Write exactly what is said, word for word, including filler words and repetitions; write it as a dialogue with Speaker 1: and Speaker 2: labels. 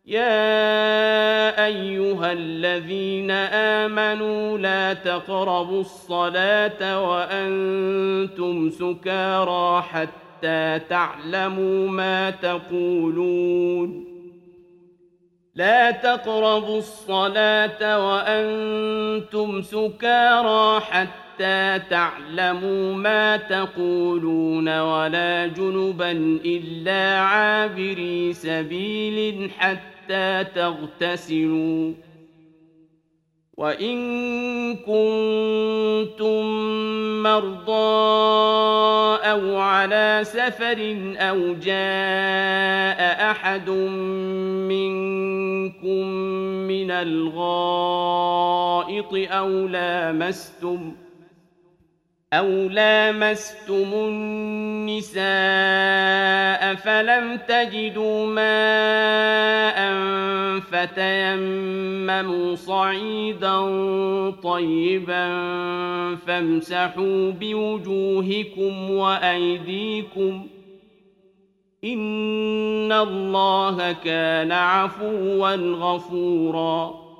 Speaker 1: يا أيها الذين آمنوا لا تقربوا الصلاة وأنتم سكارى حتى تعلموا ما تقولون لا تقربوا الصلاة وأنتم سكارى حتى تعلموا ما تقولون ولا جنبا إلا عابري سبيل حتى تغتسلوا وإن كنتم مرضى أو على سفر أو جاء أحد منكم من الغائط أو لامستم أو لامستم النساء فلم تجدوا ماء فتيمموا صعيدا طيبا فامسحوا بوجوهكم وأيديكم إن الله كان عفوا غفورا